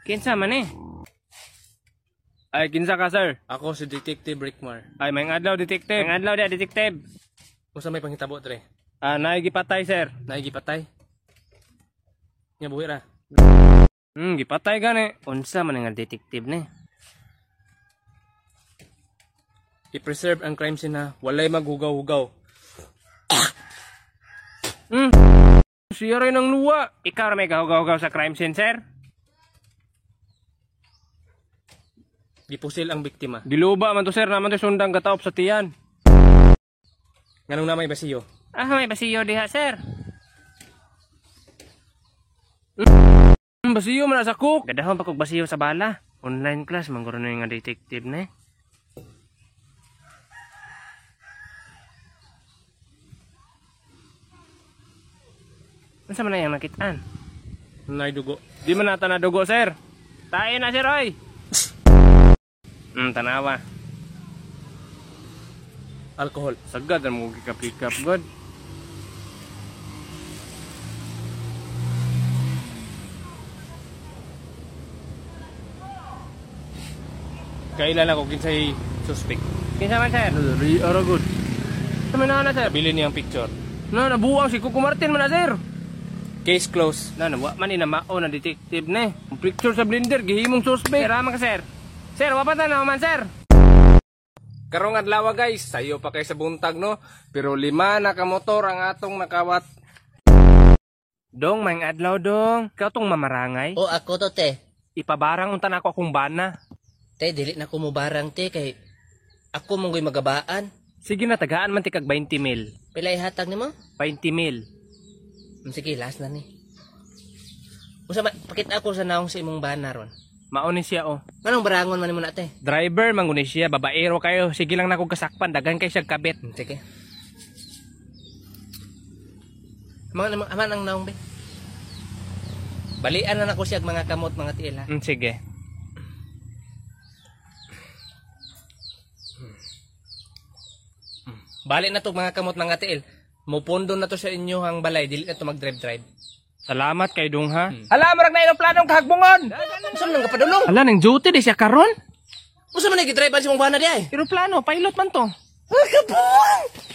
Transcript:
Kinsa man eh? Ay, kinsa ka, sir? Ako si Detective Rickmar. Ay, may adlaw, detective. May adlaw dia, detective. Unsa may panghitabo tre? Naigipatay, sir. Naigipatay. Nya buhi ra. Gipatay gani. Unsa man nga detective ni? I-preserve ang crime scene na walay maghugaw-hugaw. Siya rin ang luwa. Ikaw na may gahugaw-hugaw sa crime scene, sir? Gipusil ang biktima. Giluba man to, sir. Naman to sundang gataop sa tiyan. Nganong na may basiyo? May basiyo diha, sir. Basiyo man sa cook. Gadahon pa kog basiyo sa bala. Online class, mangguro na yung nga detective na eh. Ano sa man na yung nakitaan? Nay dugo. Di man nata na dugo, sir. Tayo na, sir, oy. Tanawa. Alcohol. Sagad ang mga gikap-gikap, god. Kailan ako kinsay suspect. Kinsa man, sir? Ara good. Sa na, sir? Bili niyang picture. Nabuang si Kuko Martin man na, sir. Case closed. Nawa man inamao na detective na eh. Ang picture sa blender, gihimong suspect. Sir, ka, sir. Sir, wapatan na man, sir. Karong adlaw guys, sayo pa kay sa buntag no, pero 5 na ka motor ang atong nakawat. Dong, may adlaw dong. Ikaw tong mamarangay. O ako to te. Ipabarang unta na ako akong bana. Te, dili na ko mo barang te kay ako monggoy magabaan. Sige na, tagaan man tikag 20 mil. Pila ihatag nimo? 20 mil. Sige, last na ni. Usa pakita ako sa naong sa imong bana ron. Mauni siya oh. Anong barangon man nimo na te? Driver manguni siya, babaero kayo. Sige lang na kog kasakpan, dagan kay siya kabit. Sige. Aman ang naong be. Balian na nako siya mga kamot mga tiil ha. Sige. Bali na to mga kamot mga tiil. Mupondo na to sa inyo ang balay, dili na to mag-drive. Salamat kay Dong ha. Hala, marag na planong kahagbungon. Usa man nga padulong? Hala, nang duty di siya karon. Usa man gi-drive sa imong bana di ay? Pero plano, pilot man to. Kabuang!